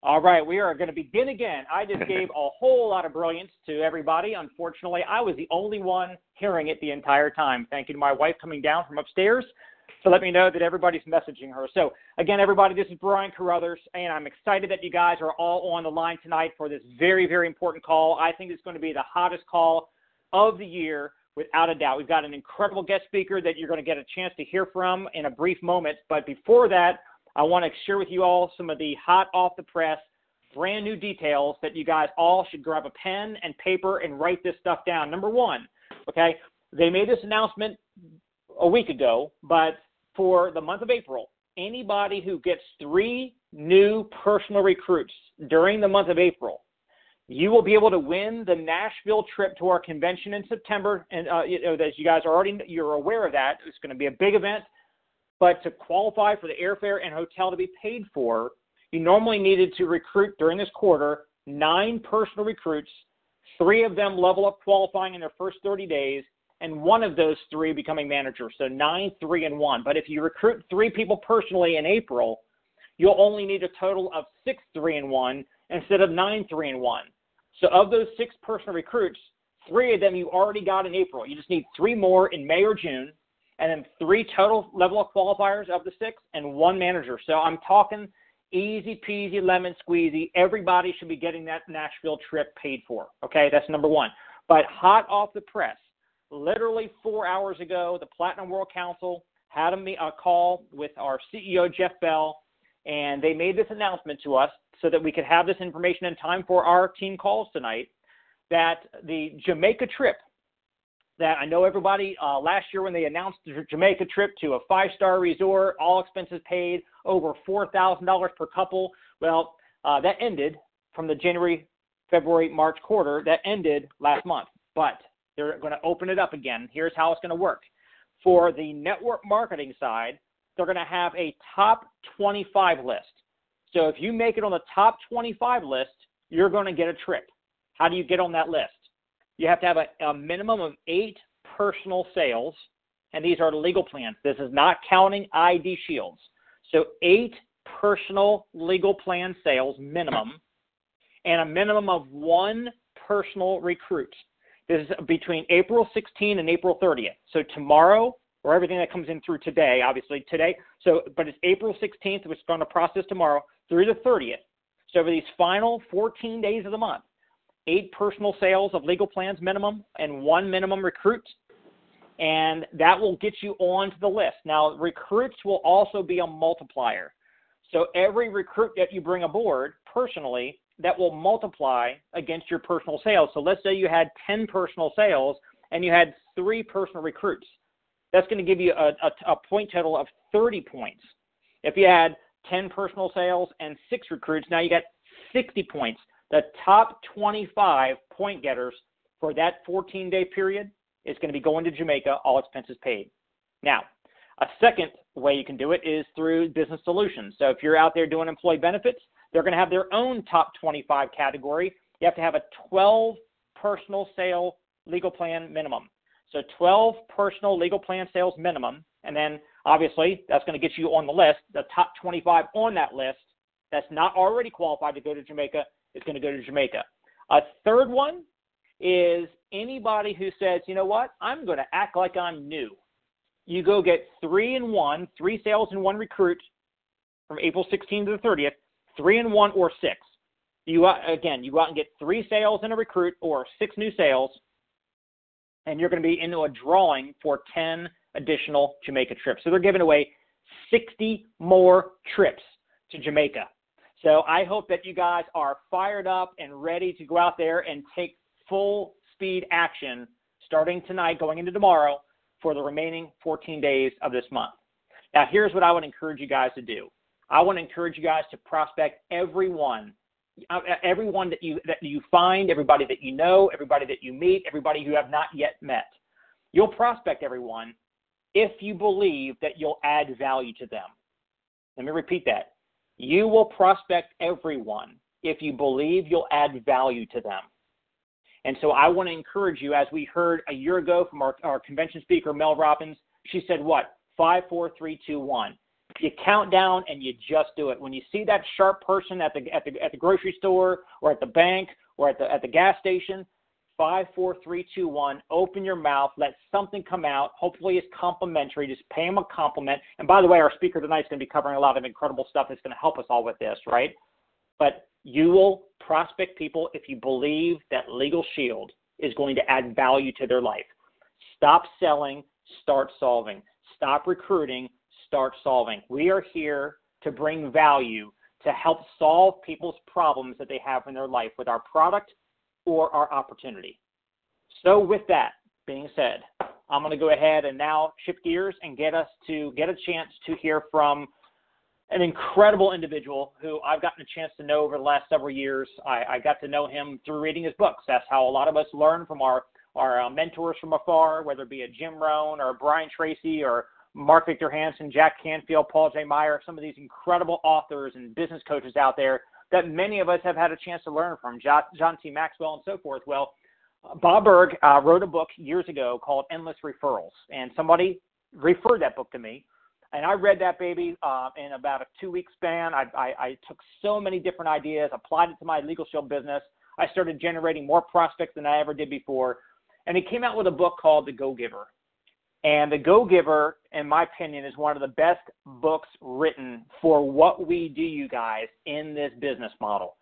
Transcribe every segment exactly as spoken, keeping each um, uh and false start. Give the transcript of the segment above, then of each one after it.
All right, we are going to begin again. I just gave a whole lot of brilliance to everybody. Unfortunately, I was the only one hearing it the entire time. Thank you to my wife coming down from upstairs to let me know that everybody's messaging her. So, again, everybody, this is Brian Carruthers, and I'm excited that you guys are all on the line tonight for this very, very important call. I think it's going to be the hottest call of the year, without a doubt. We've got an incredible guest speaker that you're going to get a chance to hear from in a brief moment. But before that, I want to share with you all some of the hot off the press, brand new details that you guys all should grab a pen and paper and write this stuff down. Number one, okay, they made this announcement a week ago, but for the month of April, anybody who gets three new personal recruits during the month of April, you will be able to win the Nashville trip to our convention in September. And uh, you know, as you guys are already, you're aware of that. It's going to be a big event. But to qualify for the airfare and hotel to be paid for, you normally needed to recruit during this quarter nine personal recruits, three of them level up qualifying in their first thirty days, and one of those three becoming managers. So nine, three, and one. But if you recruit three people personally in April, you'll only need a total of six, three, and one instead of nine, three, and one. So of those six personal recruits, three of them you already got in April. You just need three more in May or June, and then three total level up qualifiers of the six and one manager. So I'm talking easy peasy, lemon squeezy. Everybody should be getting that Nashville trip paid for. Okay, that's number one. But hot off the press, literally four hours ago, the Platinum World Council had a, a call with our C E O, Jeff Bell, and they made this announcement to us so that we could have this information in time for our team calls tonight, that the Jamaica trip, that I know everybody uh, last year when they announced the Jamaica trip to a five-star resort, all expenses paid, over four thousand dollars per couple, well, uh, that ended from the January, February, March quarter. That ended last month, but they're going to open it up again. Here's how it's going to work. For the network marketing side, they're going to have a top twenty-five list. So if you make it on the top twenty-five list, you're going to get a trip. How do you get on that list? You have to have a, a minimum of eight personal sales, and these are legal plans. This is not counting I D Shields. So eight personal legal plan sales minimum, and a minimum of one personal recruit. This is between April sixteenth and April thirtieth. So tomorrow, or everything that comes in through today, obviously today. So, but it's April sixteenth, which is going to process tomorrow, through the thirtieth. So over these final fourteen days of the month, eight personal sales of legal plans minimum and one minimum recruit, and that will get you onto the list. Now, recruits will also be a multiplier. So every recruit that you bring aboard personally, that will multiply against your personal sales. So let's say you had ten personal sales and you had three personal recruits. That's going to give you a, a, a point total of thirty points. If you had ten personal sales and six recruits, now you got sixty points. The top twenty-five point getters for that fourteen-day period is going to be going to Jamaica, all expenses paid. Now, a second way you can do it is through business solutions. So if you're out there doing employee benefits, they're going to have their own top twenty-five category. You have to have a twelve personal sale legal plan minimum. So twelve personal legal plan sales minimum, and then obviously that's going to get you on the list. The top twenty-five on that list that's not already qualified to go to Jamaica is going to go to Jamaica. A third one is anybody who says, you know what, I'm going to act like I'm new. You go get three and one, three sales and one recruit from April sixteenth to the thirtieth, three and one or six. You again, you go out and get three sales and a recruit or six new sales, and you're going to be into a drawing for ten additional Jamaica trips. So they're giving away sixty more trips to Jamaica. So I hope that you guys are fired up and ready to go out there and take full speed action starting tonight, going into tomorrow, for the remaining fourteen days of this month. Now, here's what I would encourage you guys to do. I want to encourage you guys to prospect everyone, everyone that you that you find, everybody that you know, everybody that you meet, everybody you have not yet met. You'll prospect everyone if you believe that you'll add value to them. Let me repeat that. You will prospect everyone if you believe you'll add value to them. And so I want to encourage you, as we heard a year ago from our, our convention speaker, Mel Robbins, she said what? Five, four, three, two, one. You count down and you just do it. When you see that sharp person at the at the at the grocery store or at the bank or at the at the gas station, five, four, three, two, one. Open your mouth. Let something come out. Hopefully, it's complimentary. Just pay them a compliment. And by the way, our speaker tonight is going to be covering a lot of incredible stuff that's going to help us all with this, right? But you will prospect people if you believe that Legal Shield is going to add value to their life. Stop selling. Start solving. Stop recruiting. Start solving. We are here to bring value to help solve people's problems that they have in their life with our product or our opportunity. So with that being said, I'm going to go ahead and now shift gears and get us to get a chance to hear from an incredible individual who I've gotten a chance to know over the last several years. I, I got to know him through reading his books. That's how a lot of us learn from our, our uh, mentors from afar, whether it be a Jim Rohn or Brian Tracy or Mark Victor Hansen, Jack Canfield, Paul J. Meyer, some of these incredible authors and business coaches out there that many of us have had a chance to learn from, John, John T. Maxwell and so forth. Well, Bob Burg uh, wrote a book years ago called Endless Referrals, and somebody referred that book to me, and I read that baby uh, in about a two-week span. I, I, I took so many different ideas, applied it to my Legal Shield business. I started generating more prospects than I ever did before, and he came out with a book called The Go-Giver. And The Go-Giver, in my opinion, is one of the best books written for what we do, you guys, in this business model.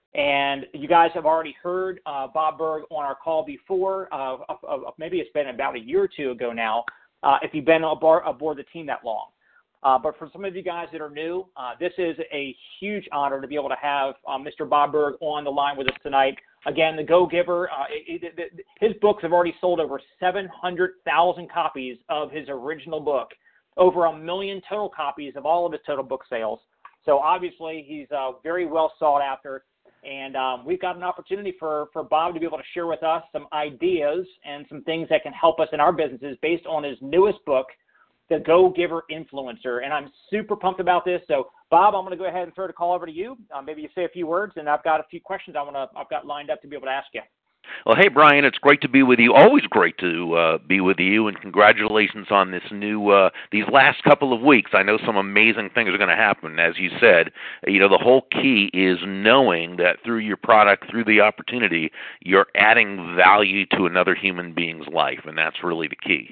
And you guys have already heard uh, Bob Burg on our call before. Uh, uh, uh, maybe it's been about a year or two ago now, uh, if you've been aboard, aboard the team that long. Uh, but for some of you guys that are new, uh, this is a huge honor to be able to have uh, Mister Bob Burg on the line with us tonight. Again, The Go-Giver, uh, it, it, it, his books have already sold over seven hundred thousand copies of his original book, over a million total copies of all of his total book sales. So obviously he's uh, very well sought after, and um, we've got an opportunity for, for Bob to be able to share with us some ideas and some things that can help us in our businesses based on his newest book, The Go-Giver Influencer. And I'm super pumped about this. So Bob, I'm going to go ahead and throw the call over to you. Uh, maybe you say a few words, and I've got a few questions I want to I've got lined up to be able to ask you. Well, hey, Brian, it's great to be with you. Always great to uh, be with you, and congratulations on this new, uh, these last couple of weeks. I know some amazing things are going to happen. As you said, you know, the whole key is knowing that through your product, through the opportunity, you're adding value to another human being's life, and that's really the key.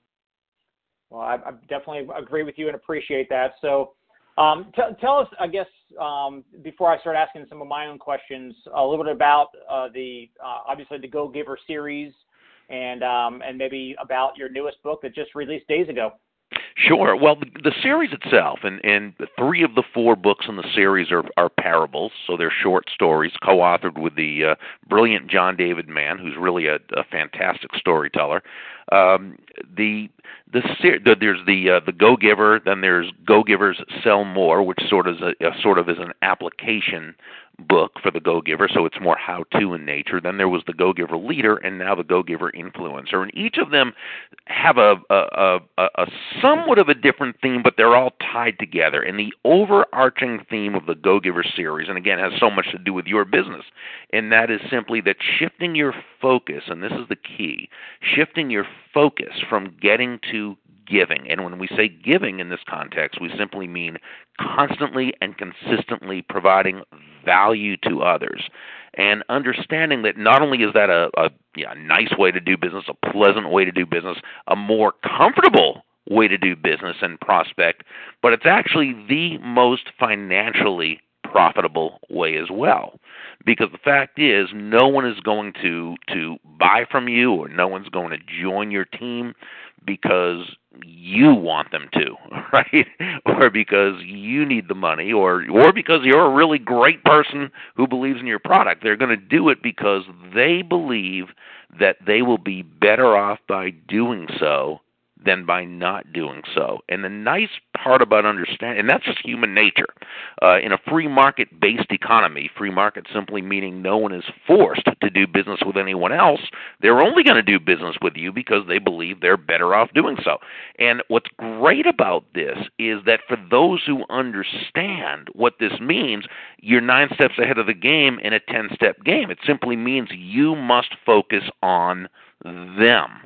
Well, I, I definitely agree with you and appreciate that. So um, t- tell us, I guess, um, before I start asking some of my own questions, a little bit about uh, the, uh, obviously, the Go-Giver series and um, and maybe about your newest book that just released days ago. Sure. Well, the, the series itself, and, and three of the four books in the series are, are parables, so they're short stories co-authored with the uh, brilliant John David Mann, who's really a, a fantastic storyteller. Um, the the, the there's the uh, the Go-Giver, then there's Go-Givers Sell More, which sort of is a, a sort of is an application book for the Go-Giver, so it's more how-to in nature. Then there was the Go-Giver Leader, and now the Go-Giver Influencer. And each of them have a, a, a, a somewhat of a different theme, but they're all tied together. And the overarching theme of the Go-Giver series, and again, has so much to do with your business, and that is simply that shifting your focus, and this is the key, shifting your focus from getting to giving. And when we say giving in this context, we simply mean constantly and consistently providing value to others. And understanding that not only is that a, a yeah, nice way to do business, a pleasant way to do business, a more comfortable way to do business and prospect, but it's actually the most financially profitable way as well. Because the fact is, no one is going to, to buy from you, or no one's going to join your team because you want them to, right? Or because you need the money, or or because you're a really great person who believes in your product. They're going to do it because they believe that they will be better off by doing so than by not doing so. And the nice part about understanding, and that's just human nature. Uh, in a free market-based economy, free market simply meaning no one is forced to do business with anyone else, they're only going to do business with you because they believe they're better off doing so. And what's great about this is that for those who understand what this means, you're nine steps ahead of the game in a ten-step game. It simply means you must focus on them.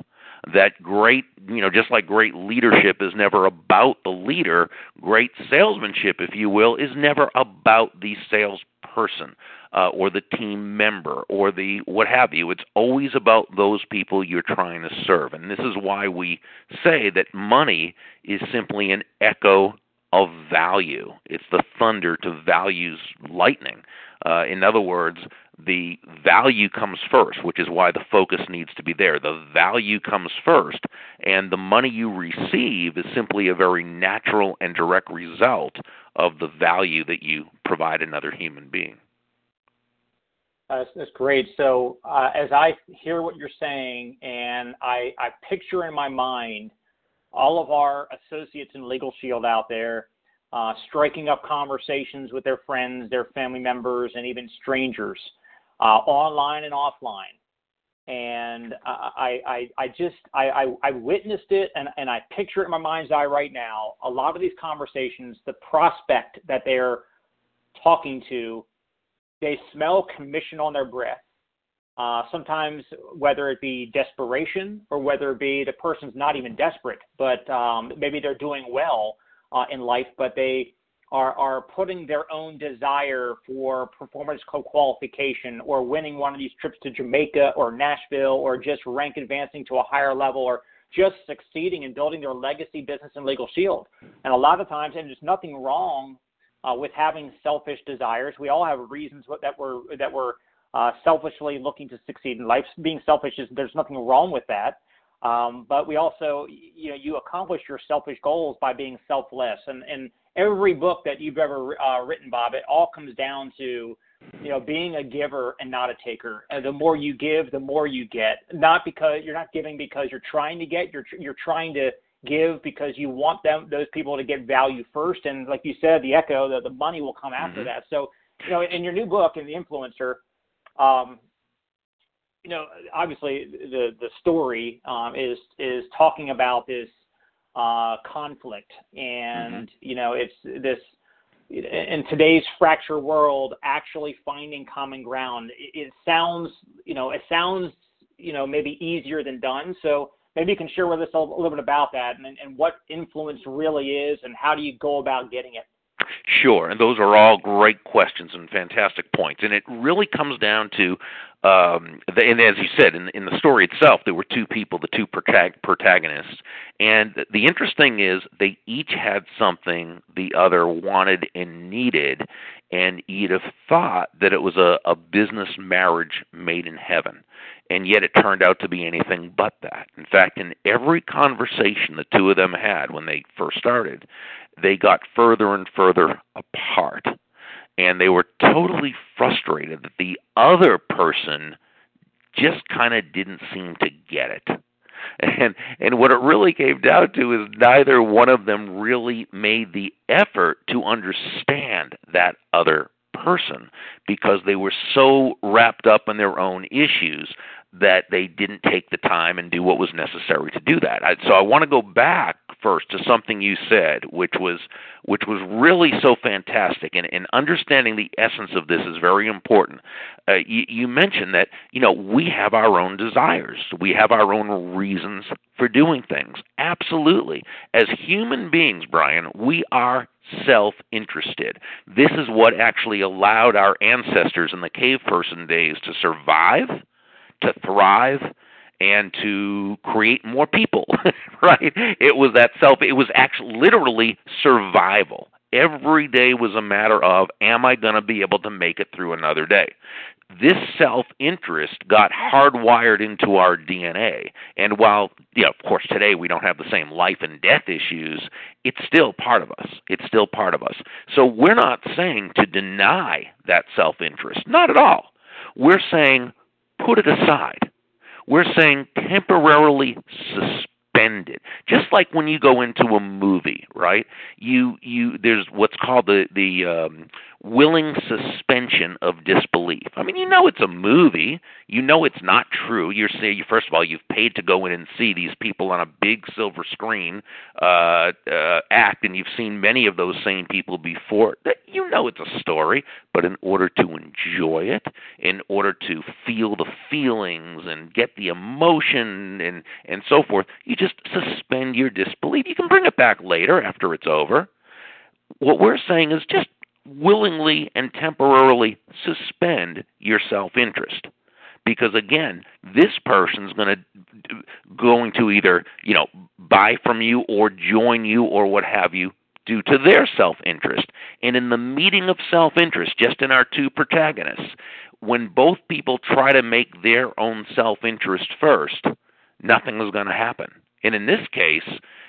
that great, you know, just like great leadership is never about the leader, great salesmanship, if you will, is never about the salesperson uh, or the team member or the what have you. It's always about those people you're trying to serve. And this is why we say that money is simply an echo of value. It's the thunder to value's lightning. Uh, in other words, the value comes first, which is why the focus needs to be there. The value comes first, and the money you receive is simply a very natural and direct result of the value that you provide another human being. Uh, that's, that's great. So uh, as I hear what you're saying, and I, I picture in my mind all of our associates in Legal Shield out there uh, striking up conversations with their friends, their family members, and even strangers, uh, online and offline. And I, I, I just, I, I, I witnessed it, and, and I picture it in my mind's eye right now. A lot of these conversations, the prospect that they're talking to, they smell commission on their breath. Uh, sometimes, whether it be desperation or whether it be the person's not even desperate, but um, maybe they're doing well uh, in life, but they are, are putting their own desire for performance co-qualification or winning one of these trips to Jamaica or Nashville or just rank advancing to a higher level or just succeeding in building their legacy business in Legal Shield. And a lot of times, and there's nothing wrong uh, with having selfish desires. We all have reasons that we're, that we're Uh, selfishly looking to succeed in life. Being selfish is, there's nothing wrong with that. Um, but we also, you know, you accomplish your selfish goals by being selfless. And, and every book that you've ever uh, written, Bob, it all comes down to, you know, being a giver and not a taker. And the more you give, the more you get. Not because you're not giving because you're trying to get, you're, you're trying to give because you want them, those people to get value first. And like you said, the echo, the, the money will come after mm-hmm. that. So, you know, in your new book, in The Influencer, Um, you know, obviously the the story um, is is talking about this uh, conflict, and mm-hmm. you know, it's this in today's fracture world. Actually finding common ground. It, it sounds, you know, it sounds, you know, maybe easier than done. So maybe you can share with us a little bit about that, and and what influence really is, and how do you go about getting it. Sure, and those are all great questions and fantastic points. And it really comes down to, um, the, and as you said, in, in the story itself, there were two people, the two protagonists. And the interesting is they each had something the other wanted and needed, and you'd have thought that it was a, a business marriage made in heaven. And yet it turned out to be anything but that. In fact, in every conversation the two of them had when they first started, they got further and further apart. And they were totally frustrated that the other person just kind of didn't seem to get it. And and what it really came down to is neither one of them really made the effort to understand that other person because they were so wrapped up in their own issues that they didn't take the time and do what was necessary to do that. I, so I want to go back first to something you said, which was which was really so fantastic, and, and understanding the essence of this is very important. Uh, you, you mentioned that, you know, we have our own desires. We have our own reasons for doing things. Absolutely. As human beings, Brian, we are self-interested. This is what actually allowed our ancestors in the cave person days to survive, to thrive, and to create more people, right? It was that self, it was actually literally survival. Every day was a matter of, am I going to be able to make it through another day? This self-interest got hardwired into our D N A. And while, you know, of course, today we don't have the same life and death issues, it's still part of us. It's still part of us. So we're not saying to deny that self-interest. Not at all. We're saying put it aside. We're saying temporarily suspend it. Just like when you go into a movie, right? You you there's what's called the the um, willing suspension of disbelief. I mean, you know it's a movie. You know it's not true. You're saying, first of all, you've paid to go in and see these people on a big silver screen uh, uh, act, and you've seen many of those same people before. You know it's a story, but in order to enjoy it, in order to feel the feelings and get the emotion and, and so forth, you just suspend your disbelief. You can bring it back later after it's over. What we're saying is just willingly and temporarily suspend your self-interest. Because again, this person's going to going to either, you know, buy from you or join you or what have you due to their self-interest. And in the meeting of self-interest, just in our two protagonists, when both people try to make their own self-interest first, nothing is going to happen. And in this case,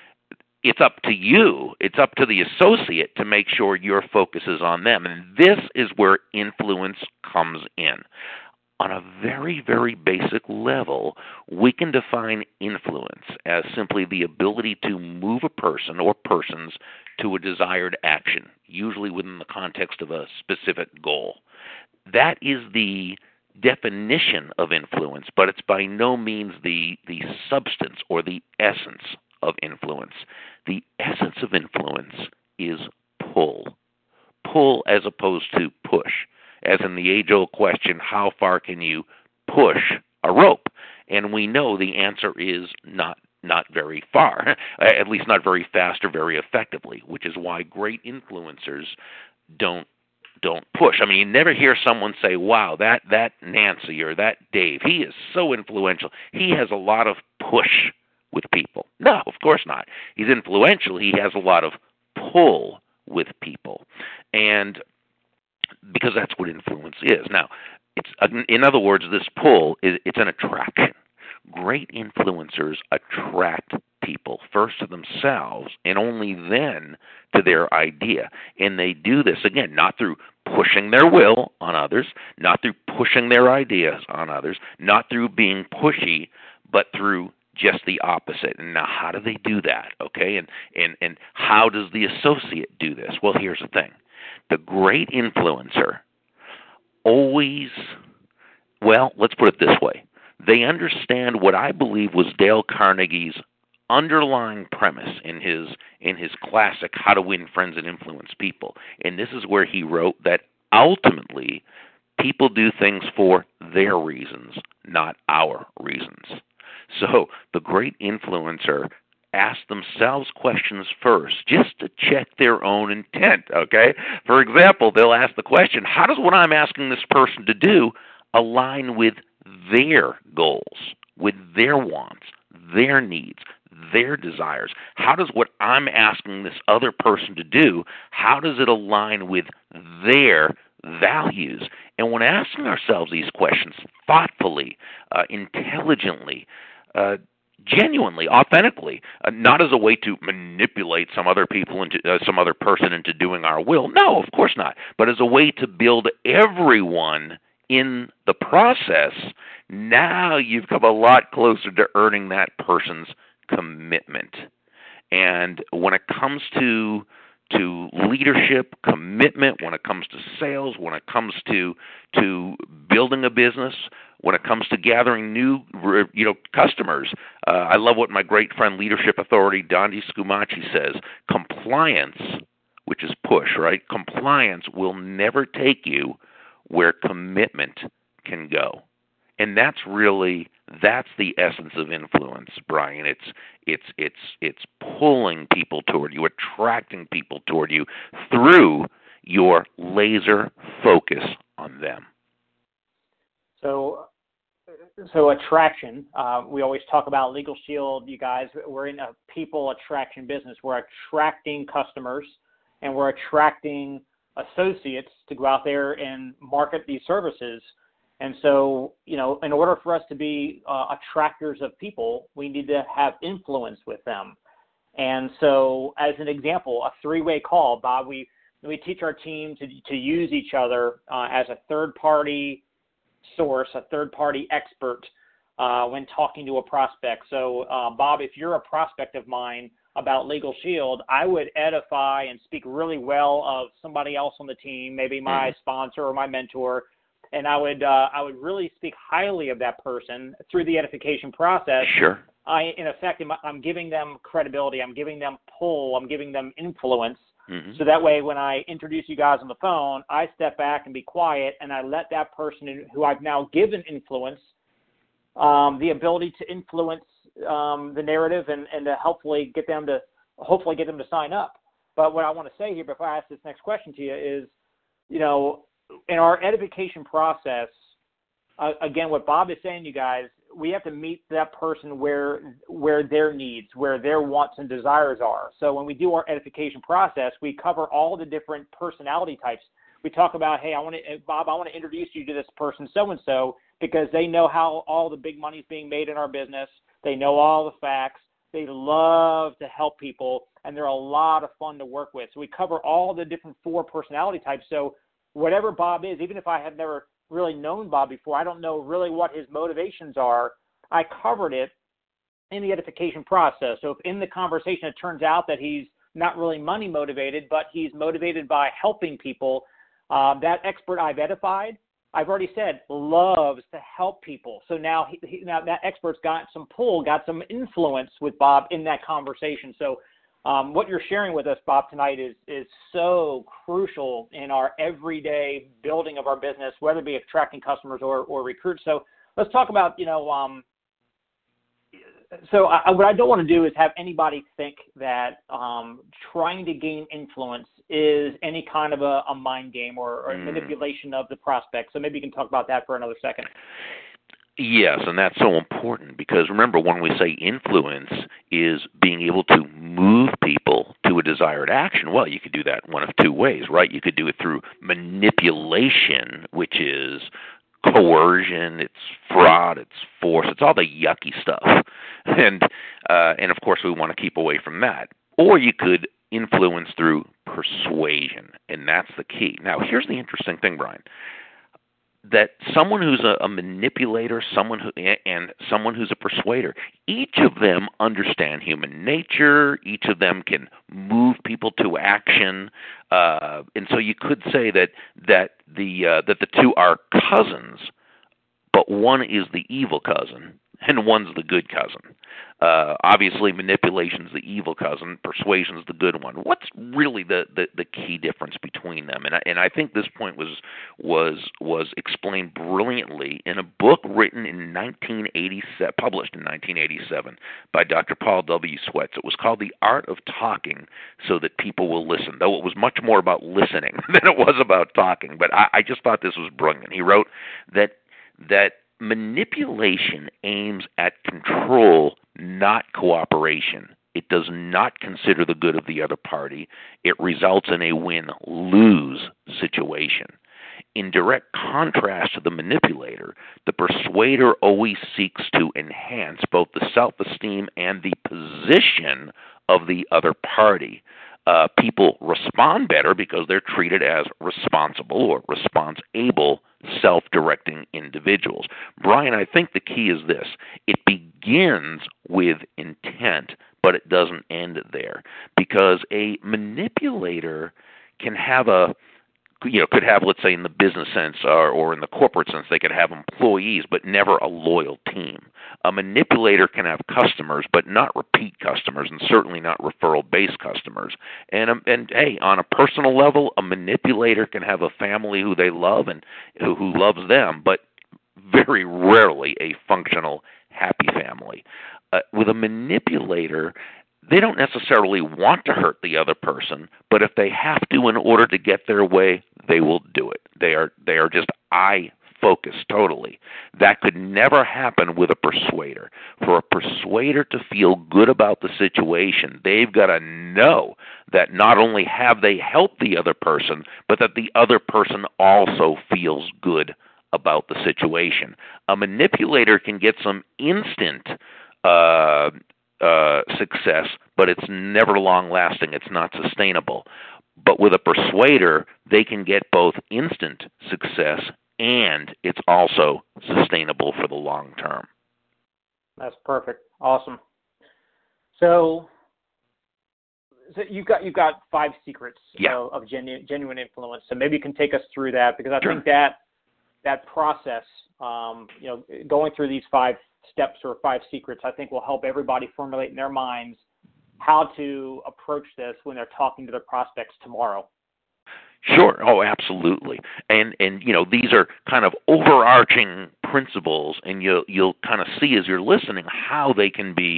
it's up to you, it's up to the associate to make sure your focus is on them. And this is where influence comes in. On a very, very basic level, we can define influence as simply the ability to move a person or persons to a desired action, usually within the context of a specific goal. That is the definition of influence, but it's by no means the, the substance or the essence of influence. The essence of influence is pull. Pull as opposed to push. As in the age-old question, how far can you push a rope? And we know the answer is not not very far, at least not very fast or very effectively, which is why great influencers don't don't push. I mean, you never hear someone say, wow, that, that Nancy or that Dave, he is so influential. He has a lot of push with people. No, of course not. He's influential. He has a lot of pull with people. And because that's what influence is. Now, it's in other words, this pull is it's an attraction. Great influencers attract people first to themselves and only then to their idea. And they do this, again, not through pushing their will on others, not through pushing their ideas on others, not through being pushy, but through just the opposite. And now how do they do that? Okay, and, and, and how does the associate do this? Well, here's the thing. The great influencer always, well, let's put it this way. They understand what I believe was Dale Carnegie's underlying premise in his in his classic How to Win Friends and Influence People. And this is where he wrote that ultimately people do things for their reasons, not our reasons. So the great influencer ask themselves questions first, just to check their own intent, okay? For example, they'll ask the question, how does what I'm asking this person to do align with their goals, with their wants, their needs, their desires? How does what I'm asking this other person to do, how does it align with their values? And when asking ourselves these questions thoughtfully, uh, intelligently, uh, genuinely, authentically, uh, not as a way to manipulate some other people into uh, some other person into doing our will. No, of course not. But as a way to build everyone in the process. Now you've come a lot closer to earning that person's commitment. And when it comes to to leadership, commitment, when it comes to sales, when it comes to to building a business, when it comes to gathering new, you know, customers. Uh, I love what my great friend, Leadership Authority, Dondi Scumaci says. Compliance, which is push, right? Compliance will never take you where commitment can go. And that's really, that's the essence of influence, Brian. It's it's it's it's pulling people toward you, attracting people toward you through your laser focus on them. So, so attraction. Uh, we always talk about Legal Shield. You guys, we're in a people attraction business. We're attracting customers, and we're attracting associates to go out there and market these services. And so, you know, in order for us to be uh, attractors of people, we need to have influence with them. And so, as an example, a three-way call, Bob, we we teach our team to to use each other uh, as a third-party source, a third-party expert uh, when talking to a prospect. So, uh, Bob, if you're a prospect of mine about Legal Shield, I would edify and speak really well of somebody else on the team, maybe my mm-hmm. sponsor or my mentor, and I would uh, I would really speak highly of that person through the edification process. Sure. I, in effect, am, I'm giving them credibility. I'm giving them pull. I'm giving them influence. Mm-hmm. So that way, when I introduce you guys on the phone, I step back and be quiet, and I let that person who I've now given influence, um, the ability to influence um, the narrative and, and to hopefully get them to hopefully get them to sign up. But what I want to say here before I ask this next question to you is, you know, in our edification process, uh, again, what Bob is saying, you guys, we have to meet that person where where their needs, where their wants and desires are. So when we do our edification process, we cover all the different personality types. We talk about, hey, I want to, Bob, I want to introduce you to this person so-and-so because they know how all the big money is being made in our business. They know all the facts. They love to help people, and they're a lot of fun to work with. So we cover all the different four personality types. So whatever Bob is, even if I have never really known Bob before, I don't know really what his motivations are, I covered it in the edification process. So if in the conversation it turns out that he's not really money motivated, but he's motivated by helping people, uh, that expert I've edified, I've already said, loves to help people. So now, he, he, now that expert's got some pull, got some influence with Bob in that conversation. So Um, what you're sharing with us, Bob, tonight is is so crucial in our everyday building of our business, whether it be attracting customers or, or recruits. So let's talk about, you know, um, so I, what I don't want to do is have anybody think that um, trying to gain influence is any kind of a, a mind game or, or mm. manipulation of the prospect. So maybe you can talk about that for another second. Yes, and that's so important because remember, when we say influence is being able to move people to a desired action, well, you could do that one of two ways, right? You could do it through manipulation, which is coercion, it's fraud, it's force, it's all the yucky stuff. And, uh, and of course, we want to keep away from that. Or you could influence through persuasion, and that's the key. Now, here's the interesting thing, Brian. That someone who's a, a manipulator, someone who, and someone who's a persuader, each of them understand human nature. Each of them can move people to action, uh, and so you could say that that the uh, that the two are cousins, but one is the evil cousin and one's the good cousin. Uh, obviously, manipulation's the evil cousin, persuasion's the good one. What's really the, the, the key difference between them? And I, and I think this point was was was explained brilliantly in a book written in nineteen eighty-seven, published in nineteen eighty-seven by Doctor Paul W. Sweats. It was called The Art of Talking So That People Will Listen, though it was much more about listening than it was about talking. But I, I just thought this was brilliant. He wrote that that manipulation aims at control, not cooperation. It does not consider the good of the other party. It results in a win-lose situation. In direct contrast to the manipulator, the persuader always seeks to enhance both the self-esteem and the position of the other party. Uh, people respond better because they're treated as responsible or response-able, self-directing individuals. Brian, I think the key is this. It begins with intent, but it doesn't end there because a manipulator can have a you know, could have, let's say, in the business sense or, or in the corporate sense, they could have employees, but never a loyal team. A manipulator can have customers, but not repeat customers, and certainly not referral-based customers. And, um, and hey, on a personal level, a manipulator can have a family who they love and who, who loves them, but very rarely a functional, happy family. Uh, with a manipulator, they don't necessarily want to hurt the other person, but if they have to in order to get their way, they will do it. They are they are just I-focused totally. That could never happen with a persuader. For a persuader to feel good about the situation, they've got to know that not only have they helped the other person, but that the other person also feels good about the situation. A manipulator can get some instant uh Uh, success, but it's never long-lasting. It's not sustainable. But with a persuader, they can get both instant success and it's also sustainable for the long term. That's perfect. Awesome. So, so you've got you've got five secrets yeah. of, of genu- genuine influence. So maybe you can take us through that because I sure. think that that process, um, you know, going through these five steps or five secrets, I think will help everybody formulate in their minds how to approach this when they're talking to their prospects tomorrow. Sure. Oh, absolutely. And and you know, these are kind of overarching principles, and you'll you'll kind of see as you're listening how they can be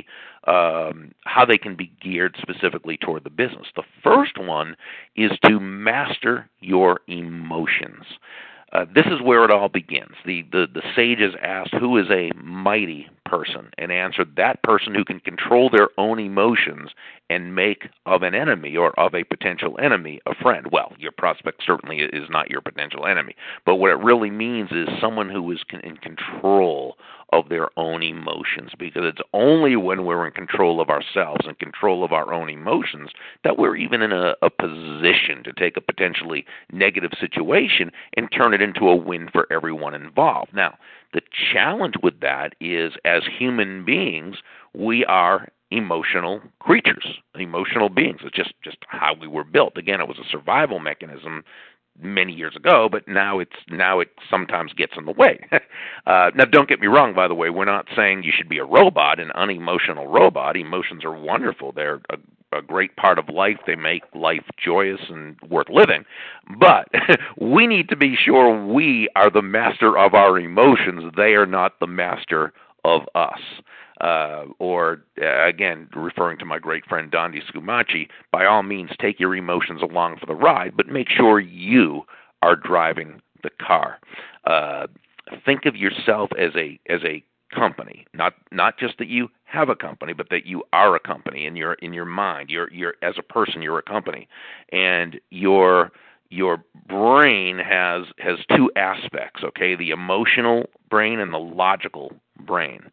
um, how they can be geared specifically toward the business. The first one is to master your emotions. Uh, this is where it all begins. The, the the sages asked, "Who is a mighty person?" and answered, "That person who can control their own emotions and make of an enemy or of a potential enemy a friend." Well, your prospect certainly is not your potential enemy, but what it really means is someone who is in control of their own emotions, because it's only when we're in control of ourselves and control of our own emotions that we're even in a, a position to take a potentially negative situation and turn it into a win for everyone involved. Now, the challenge with that is, as human beings, we are emotional creatures, emotional beings. It's just, just how we were built. Again, it was a survival mechanism many years ago, but now it's now it sometimes gets in the way. uh, now, don't get me wrong, by the way, we're not saying you should be a robot, an unemotional robot. Emotions are wonderful. They're a, a great part of life. They make life joyous and worth living. But we need to be sure we are the master of our emotions. They are not the master of us. Uh, or, uh, again, referring to my great friend Dondi Scumaci, by all means, take your emotions along for the ride, but make sure you are driving the car. Uh, think of yourself as a as a company, not not just that you have a company, but that you are a company in your in your mind. You're you're as a person, you're a company, and your your brain has has two aspects. Okay, the emotional brain and the logical brain.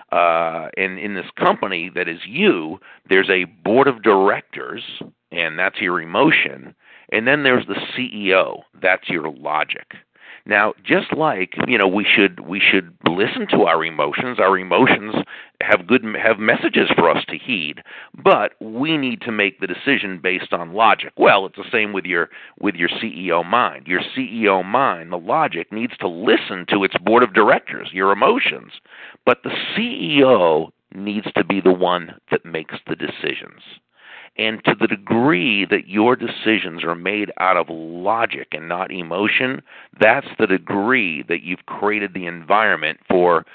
Uh, and in this company that is you, there's a board of directors, and that's your emotion, and then there's the C E O, that's your logic. Now, just like, you know, we should we should listen to our emotions. Our emotions have good have messages for us to heed, but we need to make the decision based on logic. Well, it's the same with your with your C E O mind. Your C E O mind, the logic, needs to listen to its board of directors, your emotions, but the C E O needs to be the one that makes the decisions. And to the degree that your decisions are made out of logic and not emotion, that's the degree that you've created the environment for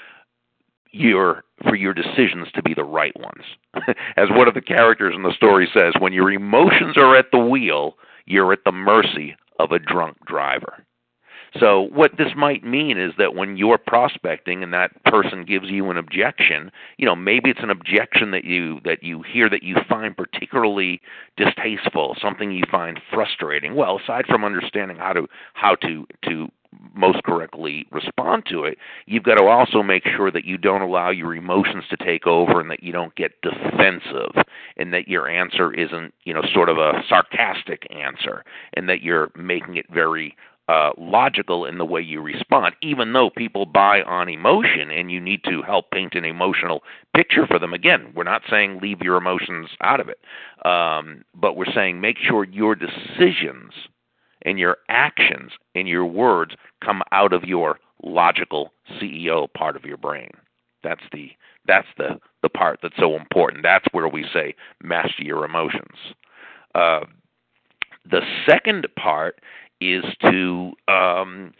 your for your decisions to be the right ones. As one of the characters in the story says, when your emotions are at the wheel, you're at the mercy of a drunk driver. So what this might mean is that when you're prospecting and that person gives you an objection, you know, maybe it's an objection that you that you hear that you find particularly distasteful, something you find frustrating. Well, aside from understanding how to how to to most correctly respond to it, you've got to also make sure that you don't allow your emotions to take over and that you don't get defensive and that your answer isn't, you know, sort of a sarcastic answer and that you're making it very Uh, logical in the way you respond, even though people buy on emotion and you need to help paint an emotional picture for them. Again, we're not saying leave your emotions out of it, um, but we're saying make sure your decisions and your actions and your words come out of your logical C E O part of your brain. That's the that's the, the part that's so important. That's where we say master your emotions. Uh, the second part is to um,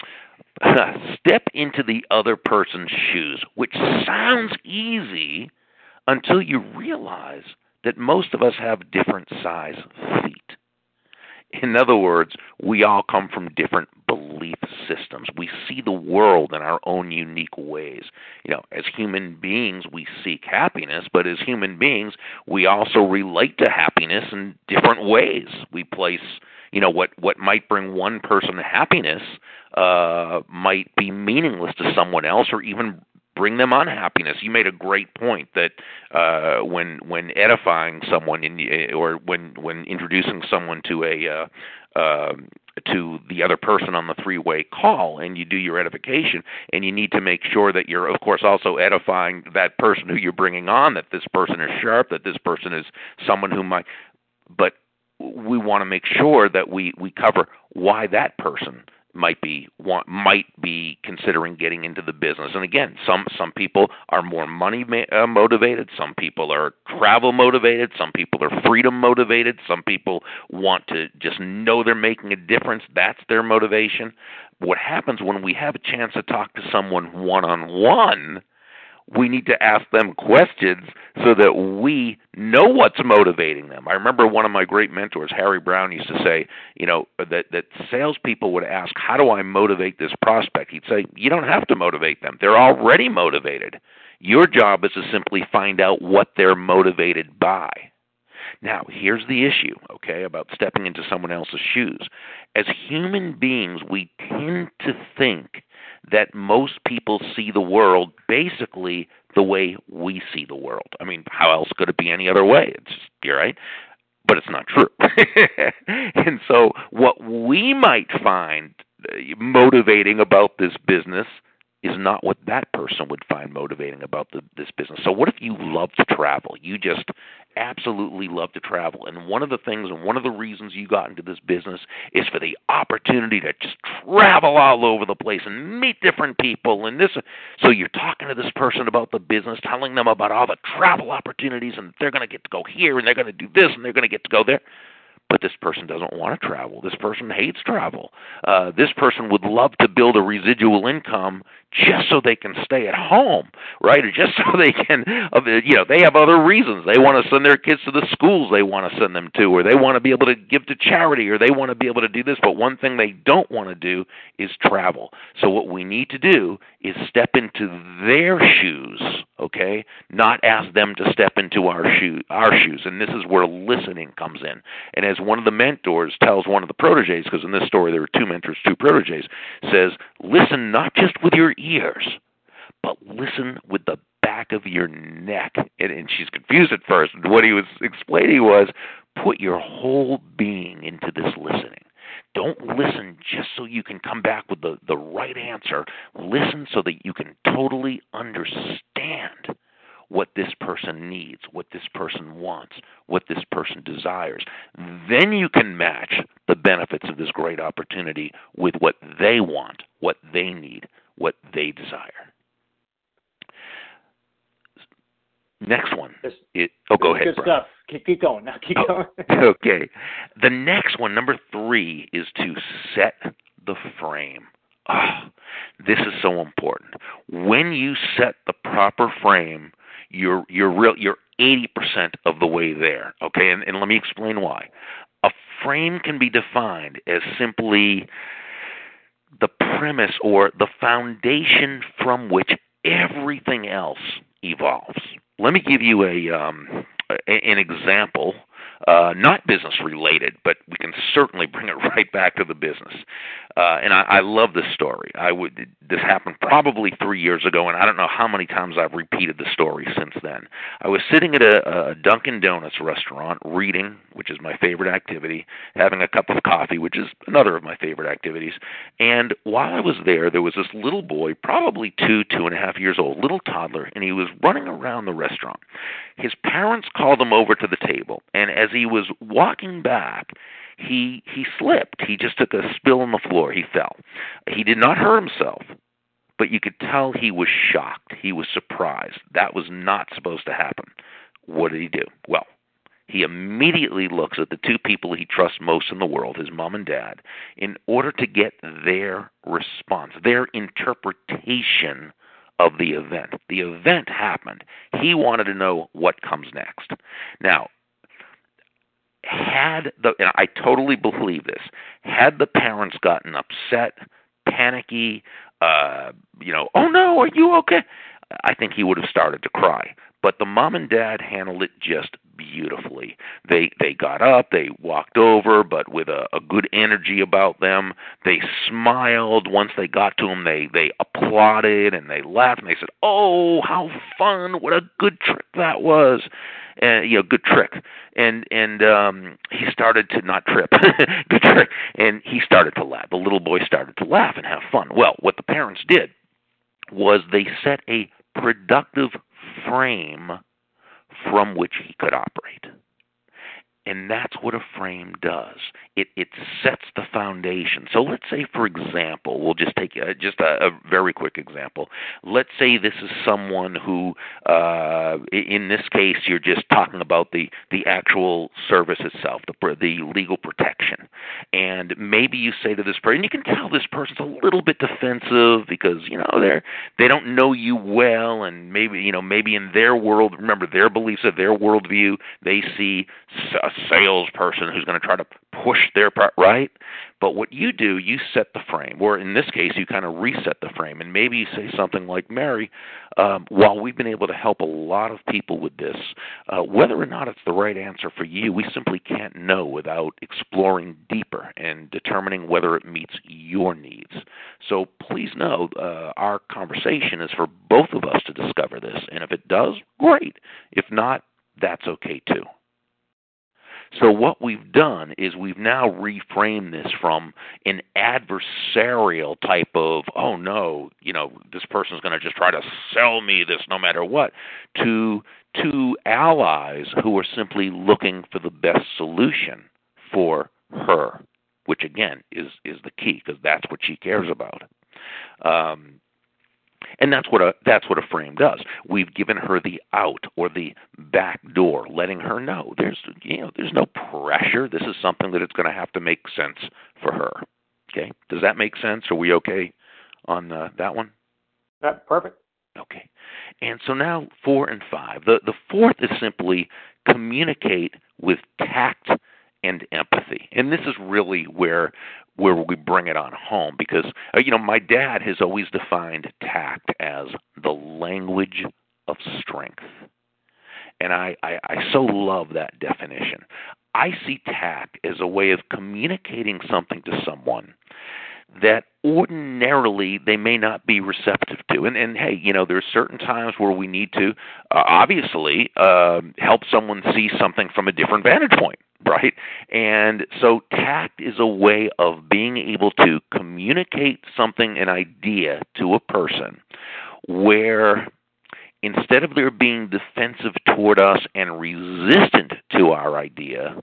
step into the other person's shoes, which sounds easy until you realize that most of us have different size feet. In other words, we all come from different belief systems. We see the world in our own unique ways. You know, as human beings, we seek happiness, but as human beings, we also relate to happiness in different ways. We place, you know, what, what might bring one person happiness uh, might be meaningless to someone else or even bring them unhappiness. You made a great point that uh, when when edifying someone in, or when when introducing someone to a uh, uh, to the other person on the three-way call, and you do your edification, and you need to make sure that you're, of course, also edifying that person who you're bringing on, that this person is sharp, that this person is someone who might, but we want to make sure that we, we cover why that person might be want, might be considering getting into the business. And again, some some people are more money ma- uh, motivated, some people are travel motivated, some people are freedom motivated, some people want to just know they're making a difference. That's their motivation. What happens when we have a chance to talk to someone one-on-one, we need to ask them questions so that we know what's motivating them. I remember one of my great mentors, Harry Brown, used to say, you know, that, that salespeople would ask, how do I motivate this prospect? He'd say, you don't have to motivate them. They're already motivated. Your job is to simply find out what they're motivated by. Now, here's the issue, okay, about stepping into someone else's shoes. As human beings, we tend to think that most people see the world basically the way we see the world. I mean, how else could it be any other way? It's just, you're right, but it's not true. And so what we might find motivating about this business is not what that person would find motivating about the, this business. So what if you love to travel? You just absolutely love to travel. And one of the things and one of the reasons you got into this business is for the opportunity to just travel all over the place and meet different people. And this, so you're talking to this person about the business, telling them about all the travel opportunities, and they're going to get to go here, and they're going to do this, and they're going to get to go there. But this person doesn't want to travel. This person hates travel. Uh, this person would love to build a residual income just so they can stay at home, right? Or just so they can, uh, you know, they have other reasons. They want to send their kids to the schools they want to send them to, or they want to be able to give to charity, or they want to be able to do this. But one thing they don't want to do is travel. So what we need to do is step into their shoes, okay? Not ask them to step into our shoe, our shoes. And this is where listening comes in. And as one of the mentors tells one of the proteges, because in this story there were two mentors, two proteges, says, listen not just with your ears, but listen with the back of your neck. And, and she's confused at first. What he was explaining was, put your whole being into this listening. Don't listen just so you can come back with the, the right answer. Listen so that you can totally understand what this person needs, what this person wants, what this person desires. Then you can match the benefits of this great opportunity with what they want, what they need, what they desire. Next one. This, it, oh, go ahead, good Brian. stuff. Keep, keep going. Now keep oh, going. Okay. The next one, number three, is to set the frame. Oh, this is so important. When you set the proper frame, you're you're real you're eighty percent of the way there. Okay, and, and let me explain why. A frame can be defined as simply the premise or the foundation from which everything else evolves. Let me give you a um, a, an example. Uh, not business related, but we can certainly bring it right back to the business. Uh, and I, I love this story. I would this happened probably three years ago, and I don't know how many times I've repeated the story since then. I was sitting at a, a Dunkin' Donuts restaurant, reading, which is my favorite activity, having a cup of coffee, which is another of my favorite activities. And while I was there, there was this little boy, probably two, two and a half years old, little toddler, and he was running around the restaurant. His parents called him over to the table, and as he was walking back, he he slipped. He just took a spill on the floor. He fell. He did not hurt himself, but you could tell he was shocked. He was surprised. That was not supposed to happen. What did he do? Well, he immediately looks at the two people he trusts most in the world, his mom and dad, in order to get their response, their interpretation of the event. The event happened. He wanted to know what comes next. Now, had the, and I totally believe this, had the parents gotten upset, panicky, uh, you know, oh no, are you okay? I think he would have started to cry. But the mom and dad handled it just beautifully. They they got up, they walked over, but with a, a good energy about them. They smiled. Once they got to him, they, they applauded and they laughed and they said, oh, how fun, what a good trick that was. And, you know, good trick. And and um, he started to not trip. Good trick. And he started to laugh. The little boy started to laugh and have fun. Well, what the parents did was they set a productive frame from which he could operate. And that's what a frame does. It it sets the foundation. So let's say, for example, we'll just take a, just a, a very quick example. Let's say this is someone who, uh, in this case, you're just talking about the, the actual service itself, the the legal protection. And maybe you say to this person, you can tell this person's a little bit defensive because you know they're they don't know you well, and maybe you know maybe in their world, remember their beliefs of their worldview, they see a salesperson who's going to try to push their part, right? But what you do, you set the frame, or in this case, you kind of reset the frame, and maybe you say something like, Mary, um, while we've been able to help a lot of people with this, uh, whether or not it's the right answer for you, we simply can't know without exploring deeper and determining whether it meets your needs. So please know uh, our conversation is for both of us to discover this, and if it does, great. If not, that's okay too. So what we've done is we've now reframed this from an adversarial type of, oh no, you know, this person's going to just try to sell me this no matter what, to two allies who are simply looking for the best solution for her, which again is, is the key because that's what she cares about. Um, And that's what a that's what a frame does. We've given her the out or the back door, letting her know there's you know there's no pressure. This is something that it's going to have to make sense for her. Okay, does that make sense? Are we okay on uh, that one? That's perfect. Okay, and so now four and five. The the fourth is simply communicate with tact and empathy, and this is really where. where we bring it on home because, uh, you know, my dad has always defined tact as the language of strength. And I, I, I so love that definition. I see tact as a way of communicating something to someone that ordinarily they may not be receptive to. And, and hey, you know, there's certain times where we need to uh, obviously uh, help someone see something from a different vantage point, right? And so tact is a way of being able to communicate something, an idea to a person where instead of their being defensive toward us and resistant to our idea,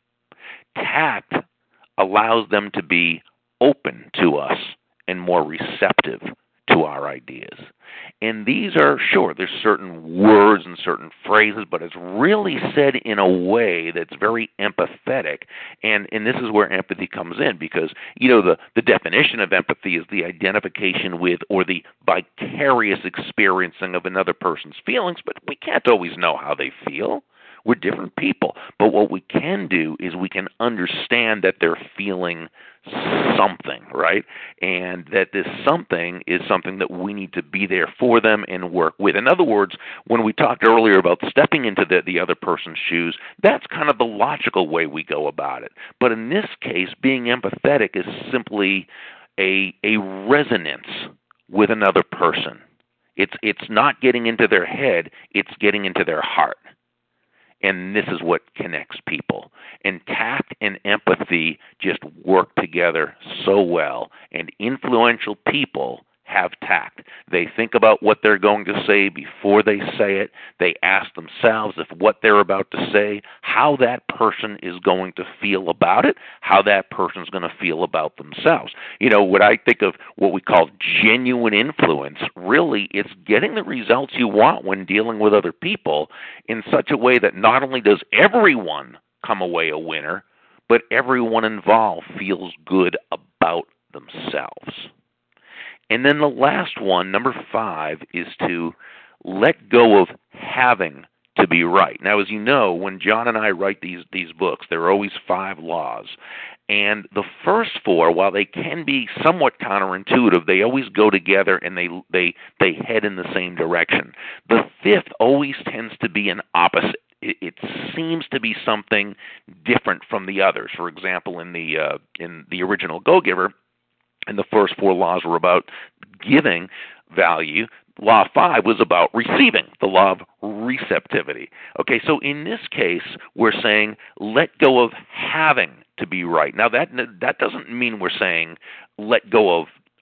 tact allows them to be open to us and more receptive to our ideas. And these are, sure, there's certain words and certain phrases, but it's really said in a way that's very empathetic. And and this is where empathy comes in because, you know, the, the definition of empathy is the identification with or the vicarious experiencing of another person's feelings, but we can't always know how they feel. We're different people. But what we can do is we can understand that they're feeling something, right? And that this something is something that we need to be there for them and work with. In other words, when we talked earlier about stepping into the, the other person's shoes, that's kind of the logical way we go about it. But in this case, being empathetic is simply a a resonance with another person. It's it's not getting into their head, it's getting into their heart. And this is what connects people. And tact and empathy just work together so well. And influential people have tact. They think about what they're going to say before they say it. They ask themselves if what they're about to say, how that person is going to feel about it, how that person's going to feel about themselves. You know, when I think of what we call genuine influence, really it's getting the results you want when dealing with other people in such a way that not only does everyone come away a winner, but everyone involved feels good about themselves. And then the last one, number five, is to let go of having to be right. Now, as you know, when John and I write these these books, there are always five laws. And the first four, while they can be somewhat counterintuitive, they always go together and they they they head in the same direction. The fifth always tends to be an opposite. It, it seems to be something different from the others. For example, in the uh, in the original Go-Giver, and the first four laws were about giving value. Law five was about receiving, the law of receptivity. Okay, so in this case, we're saying let go of having to be right. Now, that that doesn't mean we're saying let go of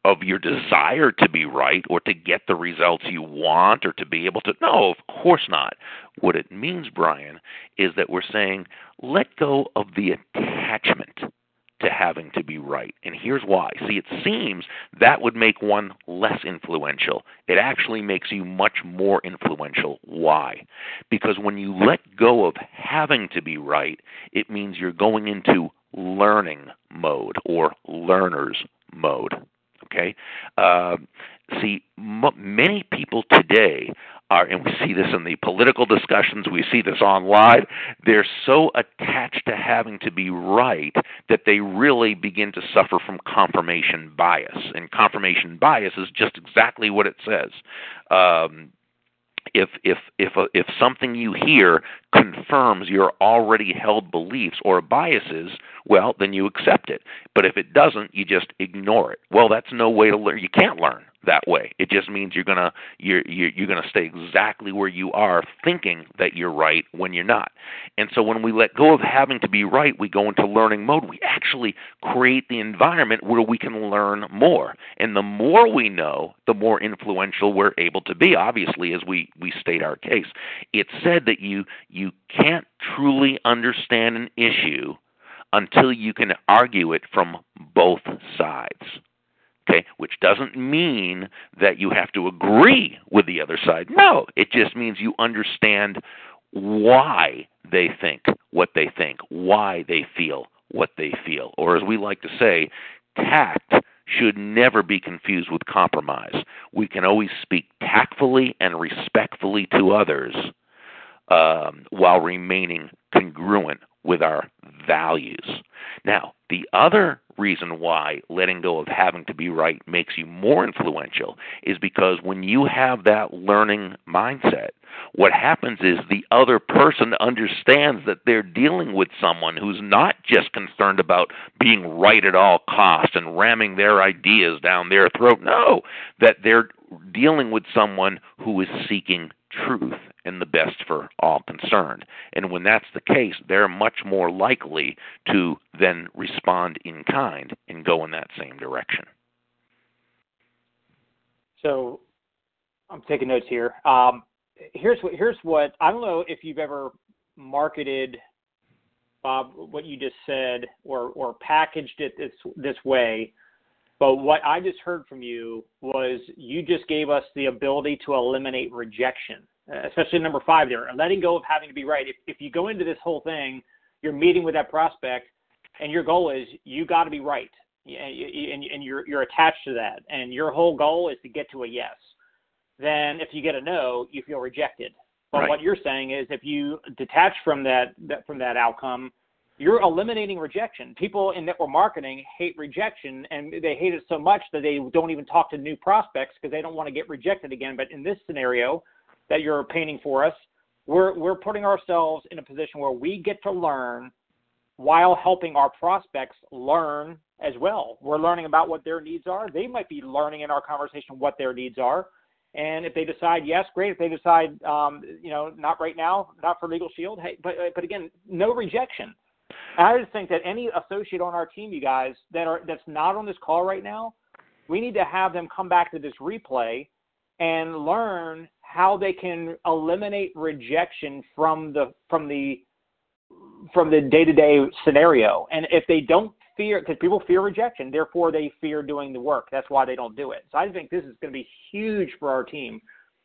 of your desire to be right or to get the results you want or to be able to. No, of course not. What it means, Brian, is that we're saying let go of the attachment to having to be right. And here's why. See, it seems that would make one less influential. It actually makes you much more influential. Why? Because when you let go of having to be right, it means you're going into learning mode or learner's mode. Okay? Uh, see, m- many people today are, and we see this in the political discussions, we see this online, they're so attached to having to be right that they really begin to suffer from confirmation bias. And confirmation bias is just exactly what it says. Um, If if if a, if something you hear confirms your already held beliefs or biases, well, then you accept it. But if it doesn't, you just ignore it. Well, that's no way to learn. You can't learn that way. It just means you're gonna you're you're, you're gonna stay exactly where you are, thinking that you're right when you're not. And so when we let go of having to be right, we go into learning mode. We actually create the environment where we can learn more. And the more we know, the more influential we're able to be. Obviously, as we we state our case, it's said that you you can't truly understand an issue until you can argue it from both sides. Okay, which doesn't mean that you have to agree with the other side. No, it just means you understand why they think what they think, why they feel what they feel. Or as we like to say, tact should never be confused with compromise. We can always speak tactfully and respectfully to others um, while remaining congruent with our values. Now, the other reason why letting go of having to be right makes you more influential is because when you have that learning mindset, what happens is the other person understands that they're dealing with someone who's not just concerned about being right at all costs and ramming their ideas down their throat. No, that they're dealing with someone who is seeking truth and the best for all concerned. And when that's the case, they're much more likely to then respond in kind and go in that same direction. So I'm taking notes here. Um, here's what, here's what, I don't know if you've ever marketed, Bob, what you just said or, or packaged it this, this way, but what I just heard from you was you just gave us the ability to eliminate rejection, especially number five there, letting go of having to be right. If, if you go into this whole thing, you're meeting with that prospect, and your goal is you got to be right, and, and you're, you're attached to that, and your whole goal is to get to a yes. Then if you get a no, you feel rejected. But right. What you're saying is if you detach from that, that from that outcome, you're eliminating rejection. People in network marketing hate rejection, and they hate it so much that they don't even talk to new prospects because they don't want to get rejected again. But in this scenario that you're painting for us, we're we're putting ourselves in a position where we get to learn while helping our prospects learn as well. We're learning about what their needs are. They might be learning in our conversation what their needs are. And if they decide yes, great. If they decide, um, you know, not right now, not for Legal Shield, hey, but but again, no rejection. And I just think that any associate on our team, you guys, that are that's not on this call right now, we need to have them come back to this replay and learn how they can eliminate rejection from the from the from the day-to-day scenario. And if they don't fear, because people fear rejection, therefore they fear doing the work. That's why they don't do it. So I think this is going to be huge for our team.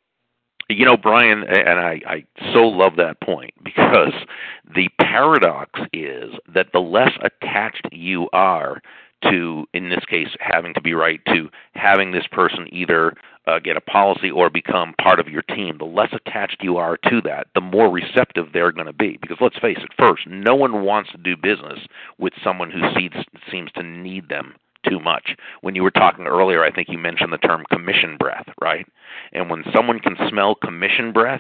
You know, Brian, and I, I so love that point, because the paradox is that the less attached you are to, in this case, having to be right, to having this person either uh, get a policy or become part of your team, the less attached you are to that, the more receptive they're going to be. Because let's face it, first, no one wants to do business with someone who sees, seems to need them too much. When you were talking earlier, I think you mentioned the term commission breath, right? And when someone can smell commission breath,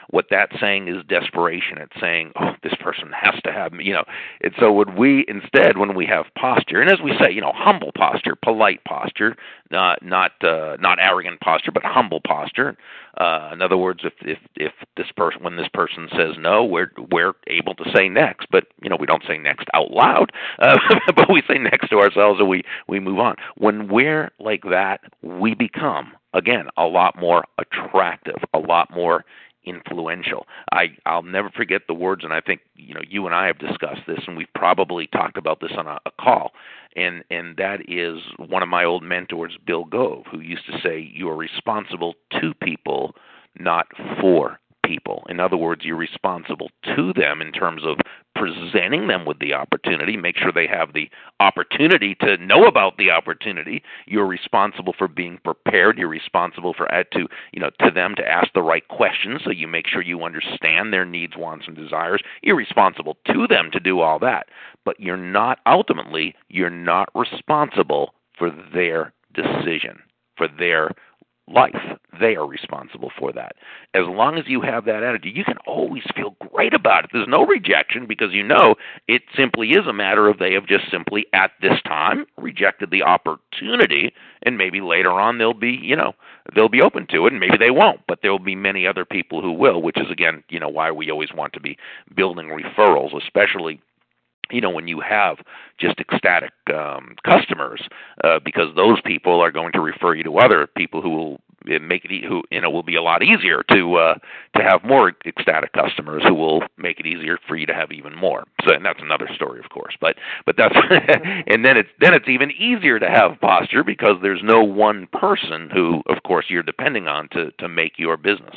what that's saying is desperation. It's saying, oh, this person has to have me, you know. And so would we instead, when we have posture, and as we say, you know, humble posture, polite posture, not not uh, not arrogant posture, but humble posture. Uh, in other words, if if if this person, when this person says no, we're we're able to say next, but you know, we don't say next out loud, uh, but we say next to ourselves, and we we move on. When we're like that, we become again a lot more attractive, a lot more influential. I, I'll never forget the words, and I think you know you and I have discussed this, and we've probably talked about this on a, a call, and and that is one of my old mentors, Bill Gove, who used to say, you are responsible to people, not for people. In other words, you're responsible to them in terms of presenting them with the opportunity, make sure they have the opportunity to know about the opportunity. You're responsible for being prepared. You're responsible for uh, to you know to them to ask the right questions, so you make sure you understand their needs, wants, and desires. You're responsible to them to do all that, but you're not ultimately you're not responsible for their decision, for their life. They are responsible for that. As long as you have that attitude, you can always feel great about it. There's no rejection because you know it simply is a matter of they have just simply at this time rejected the opportunity, and maybe later on they'll be, you know, they'll be open to it, and maybe they won't, but there will be many other people who will, which is again, you know, why we always want to be building referrals, especially you know, when you have just ecstatic um, customers, uh, because those people are going to refer you to other people who will make it, e- who you know, will be a lot easier to uh, to have more ecstatic customers who will make it easier for you to have even more. So, and that's another story, of course. But but that's and then it's then it's even easier to have posture because there's no one person who, of course, you're depending on to to make your business.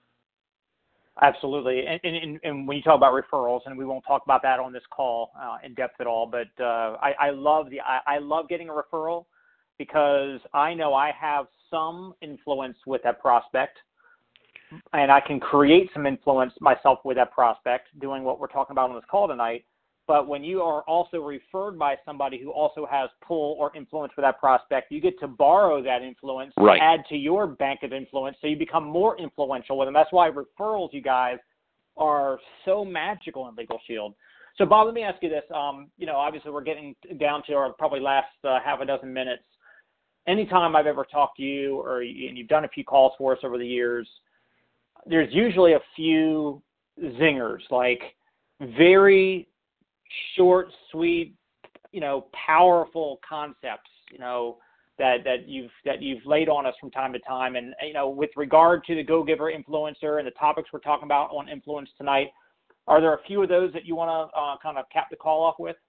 Absolutely. And, and, and when you talk about referrals, and we won't talk about that on this call uh, in depth at all, but uh, I, I love the I, I love getting a referral because I know I have some influence with that prospect, and I can create some influence myself with that prospect doing what we're talking about on this call tonight. But when you are also referred by somebody who also has pull or influence for that prospect, you get to borrow that influence, right. add to your bank of influence, so you become more influential with them. That's why referrals, you guys, are so magical in Legal Shield. So, Bob, let me ask you this. Um, you know, obviously we're getting down to our probably last uh, half a dozen minutes. Anytime I've ever talked to you, or and you've done a few calls for us over the years, there's usually a few zingers, like very short, sweet, you know, powerful concepts, you know, that, that you've that you've laid on us from time to time. And, you know, with regard to the Go-Giver influencer and the topics we're talking about on influence tonight, are there a few of those that you want to uh, kind of cap the call off with?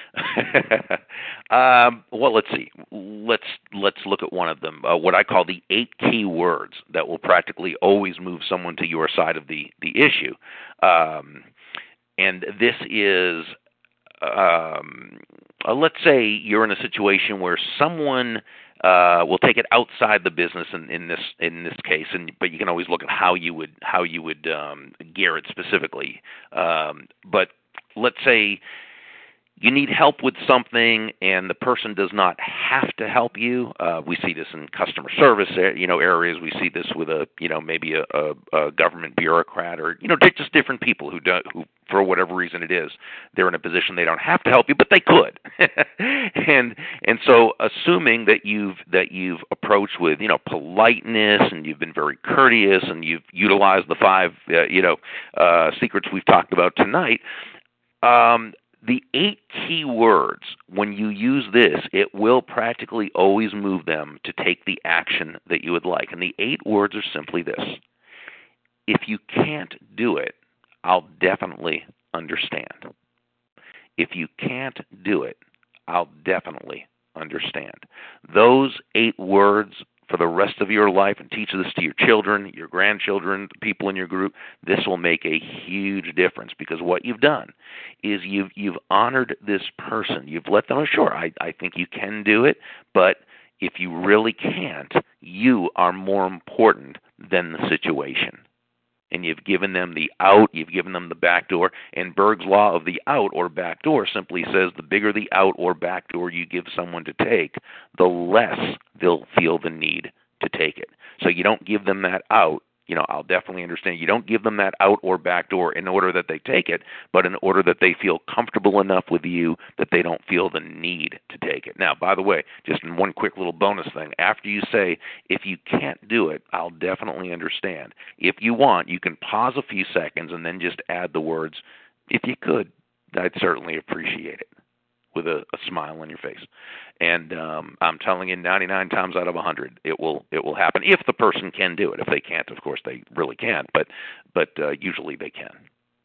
um, well, let's see. Let's let's look at one of them. Uh, what I call the eight key words that will practically always move someone to your side of the the issue. Um, and this is. Um, uh, let's say you're in a situation where someone uh, will take it outside the business in, in this in this case, and but you can always look at how you would how you would um, gear it specifically. Um, but let's say you need help with something, and the person does not have to help you. Uh, we see this in customer service, you know, areas. We see this with a, you know, maybe a, a, a government bureaucrat, or you know, just different people who do, who, for whatever reason it is, they're in a position they don't have to help you, but they could. and and so, assuming that you've that you've approached with, you know, politeness, and you've been very courteous, and you've utilized the five, uh, you know, uh, secrets we've talked about tonight. Um, The eight key words, when you use this, it will practically always move them to take the action that you would like. And the eight words are simply this. If you can't do it, I'll definitely understand. If you can't do it, I'll definitely understand. Those eight words for the rest of your life, and teach this to your children, your grandchildren, the people in your group, this will make a huge difference, because what you've done is you've you've honored this person. You've let them know, sure, I, I think you can do it, but if you really can't, you are more important than the situation. And you've given them the out, you've given them the back door, and Berg's law of the out or back door simply says the bigger the out or back door you give someone to take, the less they'll feel the need to take it. So you don't give them that out, You know, I'll definitely understand. You don't give them that out or back door in order that they take it, but in order that they feel comfortable enough with you that they don't feel the need to take it. Now, by the way, just in one quick little bonus thing, after you say, if you can't do it, I'll definitely understand. If you want, you can pause a few seconds and then just add the words, if you could, I'd certainly appreciate it, with a, a smile on your face. And um, I'm telling you, ninety-nine times out of one hundred, it will it will happen if the person can do it. If they can't, of course, they really can't. But but uh, usually they can.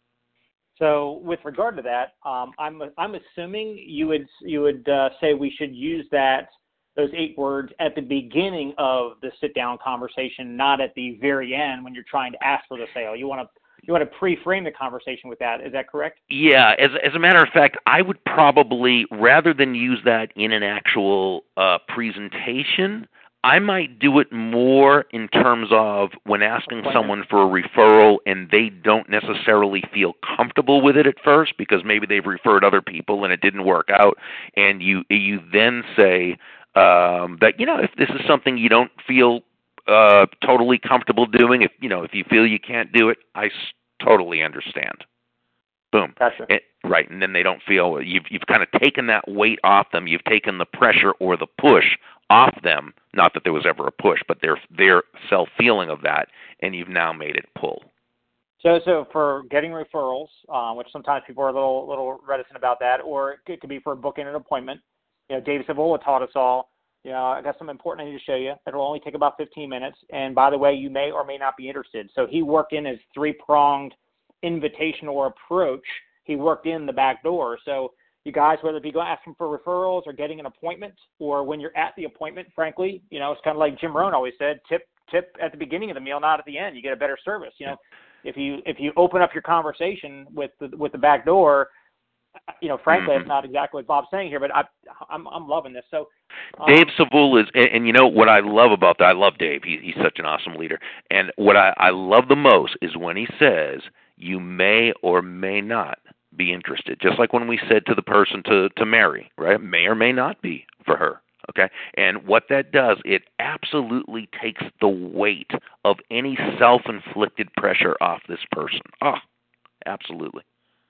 So with regard to that, um, I'm I'm assuming you would you would uh, say we should use that those eight words at the beginning of the sit down conversation, not at the very end when you're trying to ask for the sale. You want to You want to pre-frame the conversation with that. Is that correct? Yeah. As as a matter of fact, I would probably, rather than use that in an actual uh, presentation, I might do it more in terms of when asking someone for a referral and they don't necessarily feel comfortable with it at first because maybe they've referred other people and it didn't work out, and you you then say um, that, you know, if this is something you don't feel Uh, totally comfortable doing. If you know, if you feel you can't do it, I s- totally understand. Boom. Gotcha. It, right, and then they don't feel you've you've kind of taken that weight off them. You've taken the pressure or the push off them. Not that there was ever a push, but their their self feeling of that, and you've now made it pull. So, so for getting referrals, uh, which sometimes people are a little little reticent about that, or it could be for booking an appointment. You know, Dave Savola taught us all. You know, I got something important I need to show you. It'll only take about fifteen minutes. And by the way, you may or may not be interested. So he worked in his three-pronged invitational approach. He worked in the back door. So you guys, whether it be going asking for referrals or getting an appointment, or when you're at the appointment, frankly, you know, it's kind of like Jim Rohn always said, tip tip at the beginning of the meal, not at the end. You get a better service. You know, if you if you open up your conversation with the, with the back door, you know, frankly, Mm-hmm. it's not exactly what Bob's saying here, but I, I'm I'm loving this. So um, Dave Savola is, and, and you know what I love about that? I love Dave. He, he's such an awesome leader. And what I, I love the most is when he says, you may or may not be interested. Just like when we said to the person to, to marry, right? May or may not be for her. Okay? And what that does, it absolutely takes the weight of any self-inflicted pressure off this person. Oh, absolutely.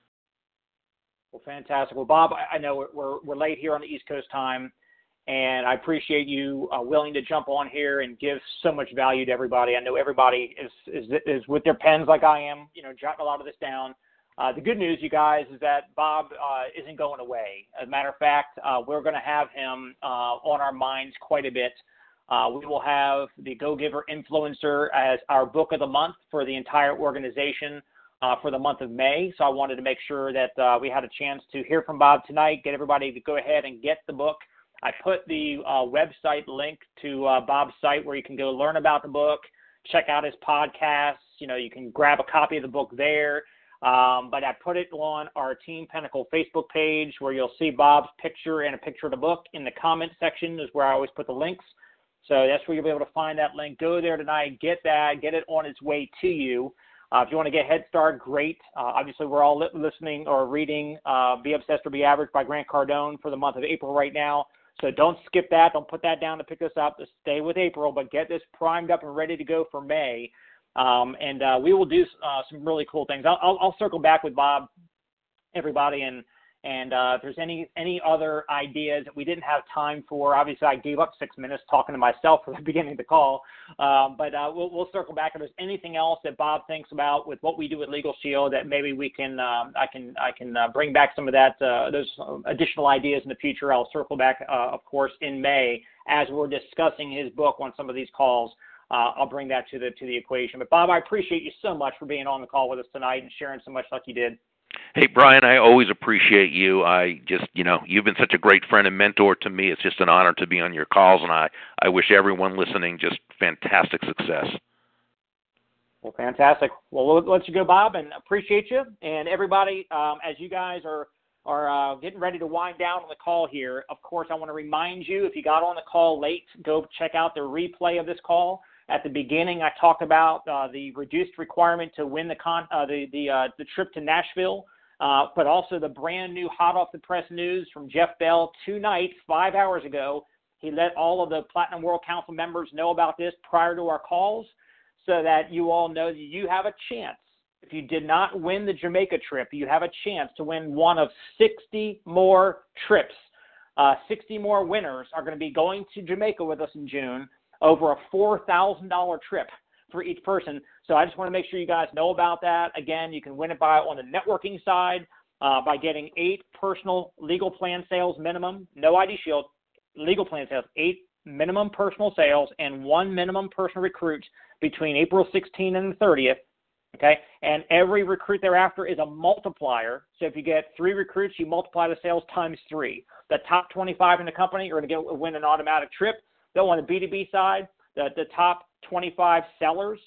Well, fantastic. Well, Bob, I know we're, we're, we're late here on the East Coast time, and I appreciate you uh, willing to jump on here and give so much value to everybody. I know everybody is, is, is with their pens like I am, you know, jotting a lot of this down. Uh, the good news, you guys, is that Bob uh, isn't going away. As a matter of fact, uh, we're going to have him uh, on our minds quite a bit. Uh, we will have the Go Giver Influencer as our book of the month for the entire organization uh, for the month of May. So I wanted to make sure that uh, we had a chance to hear from Bob tonight, get everybody to go ahead and get the book. I put the uh, website link to uh, Bob's site where you can go learn about the book, check out his podcasts. You know, you can grab a copy of the book there. Um, but I put it on our Team Pinnacle Facebook page where you'll see Bob's picture and a picture of the book. In the comment section is where I always put the links. So that's where you'll be able to find that link. Go there tonight, get that, get it on its way to you. Uh, if you want to get Head Start, great. Uh, obviously, we're all li- listening or reading uh, Be Obsessed or Be Average by Grant Cardone for the month of April right now. So don't skip that. Don't put that down to pick this up. Just stay with April, but get this primed up and ready to go for May. Um, and uh, we will do uh, some really cool things. I'll, I'll, I'll circle back with Bob, everybody, and and uh, if there's any any other ideas that we didn't have time for. Obviously, I gave up six minutes talking to myself at the beginning of the call, um, but uh, we'll, we'll circle back. If there's anything else that Bob thinks about with what we do at Legal Shield that maybe we can um, I can I can uh, bring back some of that uh, those additional ideas in the future. I'll circle back, uh, of course, in May as we're discussing his book on some of these calls. Uh, I'll bring that to the to the equation. But Bob, I appreciate you so much for being on the call with us tonight and sharing so much like you did. Hey, Brian, I always appreciate you. I just, you know, you've been such a great friend and mentor to me. It's just an honor to be on your calls, and I, I wish everyone listening just fantastic success. Well, fantastic. Well, we'll let you go, Bob, and appreciate you. And everybody, um, as you guys are are uh, getting ready to wind down on the call here, of course, I want to remind you, if you got on the call late, go check out the replay of this call. At the beginning, I talked about uh, the reduced requirement to win the con- uh, the the, uh, the trip to Nashville, uh, but also the brand new hot off the press news from Jeff Bell tonight, five hours ago. He let all of the Platinum World Council members know about this prior to our calls. so that you all know that you have a chance. If you did not win the Jamaica trip, you have a chance to win one of sixty more trips. Uh, sixty more winners are going to be going to Jamaica with us in June, over a four thousand dollars trip for each person. So I just want to make sure you guys know about that. Again, you can win it by on the networking side uh, by getting eight personal legal plan sales minimum, no I D Shield, legal plan sales, eight minimum personal sales, and one minimum personal recruit between April sixteenth and the thirtieth. Okay, and every recruit thereafter is a multiplier. So if you get three recruits, you multiply the sales times three. The top twenty-five in the company are going to get win an automatic trip. Though on the B two B side, the, the top twenty-five sellers,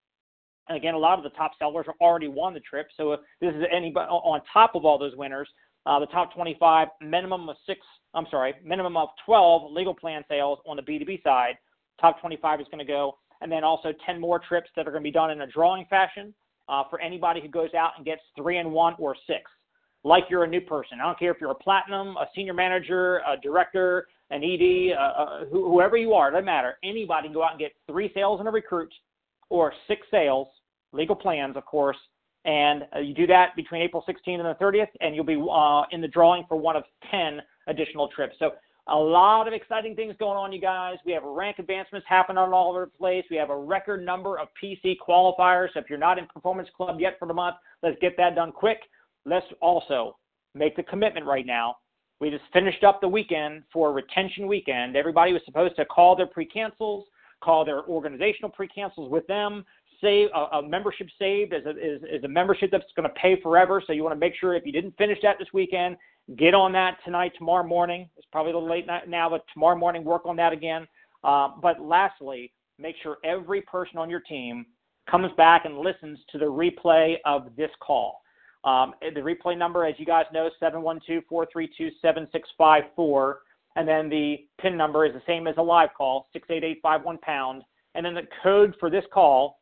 and again, a lot of the top sellers have already won the trip. So if this is anybody on top of all those winners, uh, the top twenty-five, minimum of six, I'm sorry, minimum of twelve legal plan sales on the B two B side. Top twenty-five is going to go. And then also ten more trips that are going to be done in a drawing fashion uh, for anybody who goes out and gets three and one or six. Like you're a new person. I don't care if you're a platinum, a senior manager, a director, an E D, uh, uh, wh- whoever you are, it doesn't matter. Anybody can go out and get three sales and a recruit or six sales, legal plans, of course. And uh, you do that between April sixteenth and the thirtieth, and you'll be uh, in the drawing for one of ten additional trips. So a lot of exciting things going on, you guys. We have rank advancements happening all over the place. We have a record number of P C qualifiers. So if you're not in Performance Club yet for the month, let's get that done quick. Let's also make the commitment right now. We just finished up the weekend for retention weekend. Everybody was supposed to call their pre-cancels, call their organizational pre-cancels with them, save a, a membership saved as a, is, is a membership that's going to pay forever. So you want to make sure if you didn't finish that this weekend, get on that tonight, tomorrow morning. It's probably a little late now, but tomorrow morning, work on that again. Uh, but lastly, make sure every person on your team comes back and listens to the replay of this call. Um, the replay number, as you guys know, seven one two, four three two, seven six five four. And then the PIN number is the same as a live call, six eight eight five one pound. And then the code for this call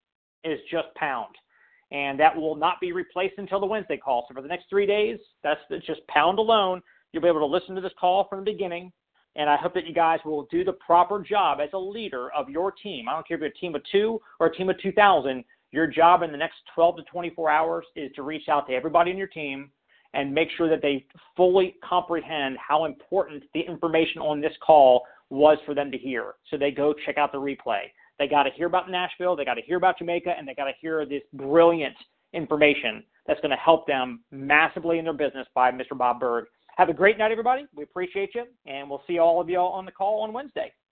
is just pound. And that will not be replaced until the Wednesday call. So for the next three days, that's just pound alone. You'll be able to listen to this call from the beginning. And I hope that you guys will do the proper job as a leader of your team. I don't care if you're a team of two or a team of two thousand. Your job in the next twelve to twenty-four hours is to reach out to everybody in your team and make sure that they fully comprehend how important the information on this call was for them to hear. So they go check out the replay. They got to hear about Nashville, they got to hear about Jamaica, and they got to hear this brilliant information that's going to help them massively in their business by Mister Bob Berg. Have a great night, everybody. We appreciate you, and we'll see all of you all on the call on Wednesday.